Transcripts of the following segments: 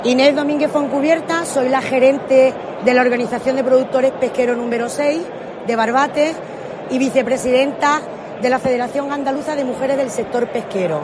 Inés Domínguez Foncubierta, soy la gerente de la Organización de Productores Pesqueros número 6 de Barbate y vicepresidenta de la Federación Andaluza de Mujeres del Sector Pesquero.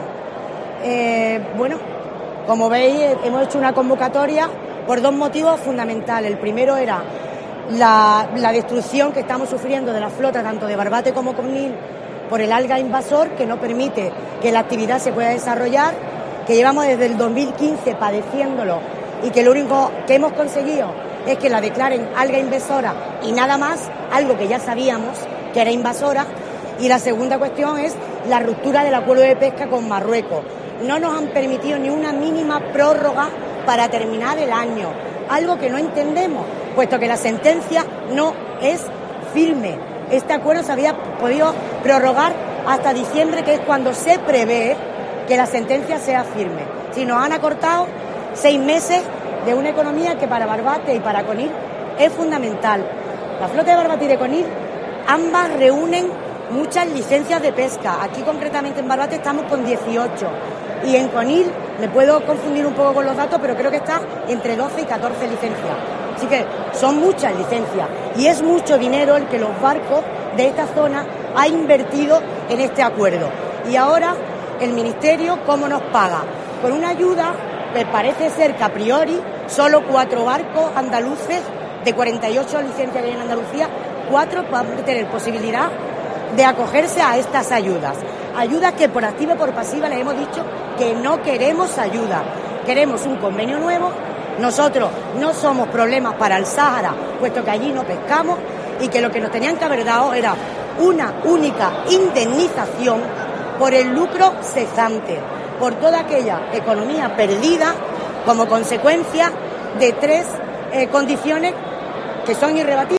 Como veis, hemos hecho una convocatoria por dos motivos fundamentales. El primero era la destrucción que estamos sufriendo de la flota, tanto de Barbate como Conil, por el alga invasor, que no permite que la actividad se pueda desarrollar, que llevamos desde el 2015 padeciéndolo y que lo único que hemos conseguido es que la declaren alga invasora y nada más, algo que ya sabíamos que era invasora. Y la segunda cuestión es la ruptura del acuerdo de pesca con Marruecos. No nos han permitido ni una mínima prórroga para terminar el año, algo que no entendemos, puesto que la sentencia no es firme. Este acuerdo se había podido prorrogar hasta diciembre, que es cuando se prevé que la sentencia sea firme. Si nos han acortado 6 meses de una economía que para Barbate y para Conil es fundamental. La flota de Barbate y de Conil, ambas reúnen muchas licencias de pesca. Aquí concretamente en Barbate estamos con 18 y en Conil me puedo confundir un poco con los datos, pero creo que está entre 12 y 14 licencias. Así que son muchas licencias y es mucho dinero el que los barcos de esta zona ha invertido en este acuerdo. Y ahora el Ministerio, ¿cómo nos paga? Con una ayuda que parece ser que a priori solo 4 barcos andaluces de 48 licencias que hay en Andalucía, 4 van a tener posibilidad de acogerse a estas ayudas. Ayudas que por activa y por pasiva les hemos dicho que no queremos ayuda, queremos un convenio nuevo. Nosotros no somos problemas para el Sáhara, puesto que allí no pescamos, y que lo que nos tenían que haber dado era una única indemnización por el lucro cesante, por toda aquella economía perdida como consecuencia de 3 condiciones que son irrebatibles.